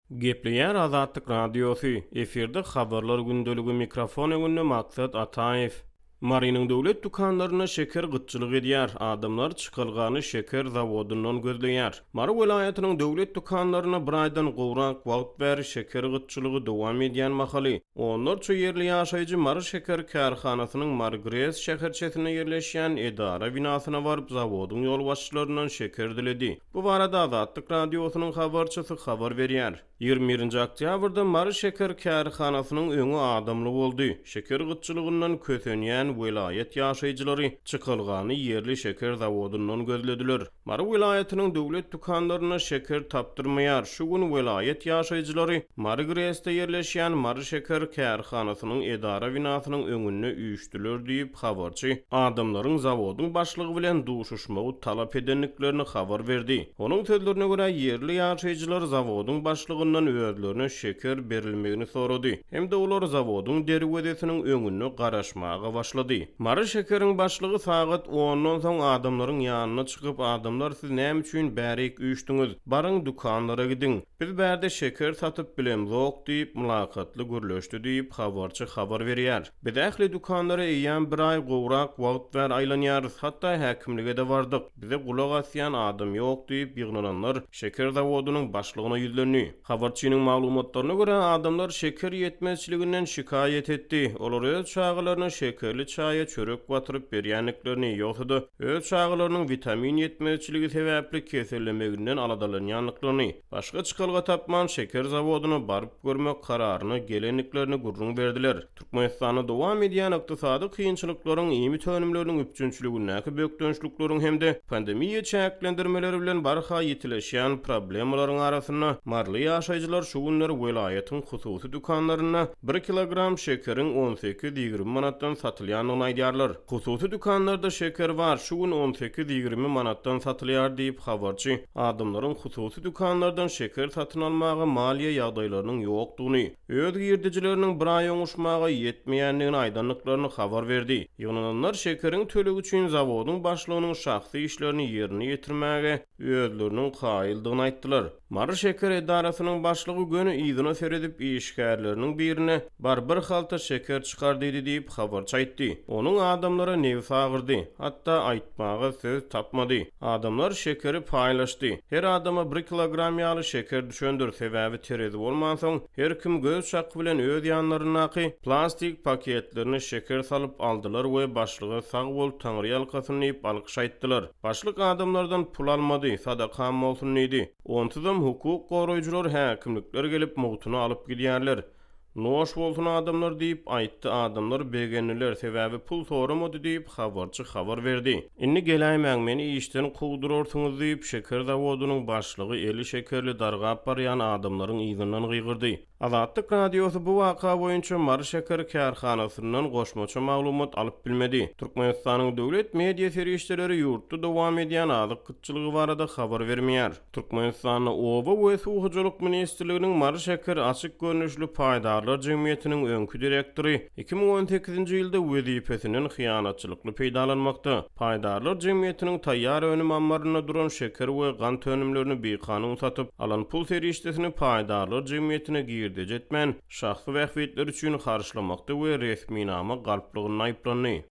Gepleýär Azatlyk Radiosu. Eferde habarlar gündölügi mikrofon öňünde maksat Ataev. Mariniň döwlet dukanlaryna şeker gytçylyk edýär. Adamlar çykylgany şeker zawodundan gözleýär. Mara welaýatynyň döwlet dukanlaryna bir aýdan gowrak wagt bäri şeker gytçylygy dowam edýän mahaly. Onlar ço ýerli ýaşaýjy Mara şeker karhanasynyň Margres şäherçesine ýerleşýän edara binasyna baryp zawodyň ýol başçylaryndan şeker diledi. Bu barada Azatlyk Radiosynyň habarçysy habar berýär. 21 oktýabrda Mara şeker karhanasynyň öňü adamly boldy. Şeker gytçylygyndan kösenýän vilayet ýaşaýjylary çykylgany ýerli şeker zawodundan gözlediler. Mara vilayatynyň döwlet dukanlaryna şeker tapdyrmaýar. Şu gün vilayet ýaşaýjylary Margresde ýerleşýän Mara şeker karhanasynyň edara binasynyň öňünde üýüşdiler diýip habarçy adamlaryň zawodyň başlygy bilen duşuşmagy talap edenliklerini habar berdi. Onuň sözlerine görä ýerli ýaşaýjylar zawodyň başlygyndan özlerine şeker berilmegini sorady. Hem de olar zawodyň derwedesiniň öňünde garaşmaga başlady. Mara şekeriň başlygy sagat 10-dan soň adamlaryň ýanyna çykyp adamlar siz näme üçin bärik üýüşdiňiz? Baryň dukanlara gidin. Biz bärde şeker satyp bilemzok diýip mülakatly görleşdi diýip habarçy habar berýär. Biz ähli dukanlara eýän bir aý gowrak wagt ber aýlanýarys. Hatda häkimlige de bardyk. Bize gulak asýan adam ýok diýip ýygnaranlar şeker zawodynyň başlygyna ýüzlendi. Habarçynyň maglumatlaryna görä adamlar şeker ýetmezçiliginden şikaýet etdi. Olar öz çağlaryna şekerli çaýa çörek batyryp berýänliklerini ýokdy. Öz çağlarynyň vitamin ýetmezçiligi sebäpli kesellemeginden aladalanýanlyklaryny, başga çykylga tapman şeker zawodyna baryp görmek kararyny gelenliklerini gurrun berdiler. Türkmenistanyň dowam edýän ykdysady kynçylyklaryň ýemi tönümleriniň üpçünçiligine bökdönçlükleriň hemde pandemiýa çäklendirmeleri bilen barha ýetileşýän problemlaryň arasyna marly ýaşaýjylar şu günleri welaýatyň hususy dukanlaryna 1 kilogram şekeriň 18-20 manatdan satylýanyny aýdýarlar. Hususy dukanlarda şeker bar, şu gün 18-20 manatdan satylýar diýip habarçy adamlaryň hususy dukanlardan şeker satyn almagy maliýe ýagdaýlarynyň ýokdugyny, öz girdijileriniň bir aý oňuşmaga ýetmeýänligini aýdanlyklaryny habar berdi. Ýynananlar şekeriň tölegi üçin zawodyň başlygynyň şahsy işlerini ýerine ýetirmäge özleriniň gaýyldygyny aýtdylar. Mara şeker edarasynyň başlygy göni ýygyna seredip işgärleriniň birine bir halta şeker çykar diýip habarçy aýtdy. Onuň adamlara newi sagyrdy, hatda aýtmagy söz tapmady. Adamlar şekeri paýlaşdy. Her adama 1 kilogram ýaly şeker düşendir, sebäbi terezi bolmansoň her kim göz şaky bilen öz ýanlaryna plastik paketlerini şeker salyp aldylar we başlygy sag bol taňry ýalkasyny ýyp alkyşaýtdylar. Başlyk adamlardan pul almady, sadaka bolsun diýdi. Onsuzam hukuk goraýjylar häkimlikler gelip mugtuny alyp gidýärler. Noş bolsun adamlar diýip aýtdy. Adamlar begenliler, sebäbi pul soramady diýip habarçy habar berdi. Inni geläýmäň meni işden kugdurarsyňyz diýip şeker zawodynyň başlygy eli şekerli dargap barýan adamlaryň ýygynyň gyýgyrdy. Azatlyk Radiosy bu waka boýunça Mara şeker karhanasyndan goşmaça maglumat alyp bilmedi. Türkmenistanyň döwlet media serişleri ýurtda dowam edýän azyk gytçylygy barada habar bermeýär. Türkmenistanyň Oba we Suwhujylyk ministrliginiň Mara şeker açyk görnüşli paýdarlar jemgyýetiniň öňkü direktori 2018-nji ýylda wezipesinden hyýanatçylykly peýdalanmakda. Paýdarlar jemgyýetiniň taýýar önüm ambaryna duran şeker we gan tönümlerini beýkanun satyp alan pul serişdesini paýdarlar jemgyýetine girdi jetmän şahsy wähwetler üçin harçlamakda we resmi nama galplygyny aýplandy.